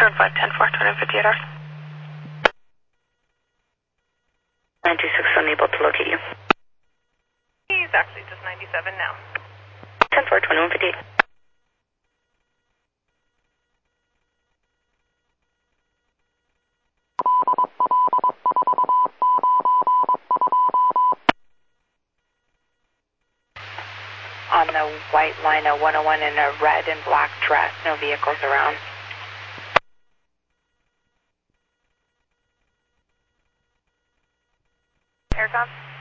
Turn 5, 10, 4, 258 hours. 926 unable to locate you. He's actually just 97 now. 10 4, 2158. On the white line, a 101 in a red and black dress, no vehicles around. Aircom.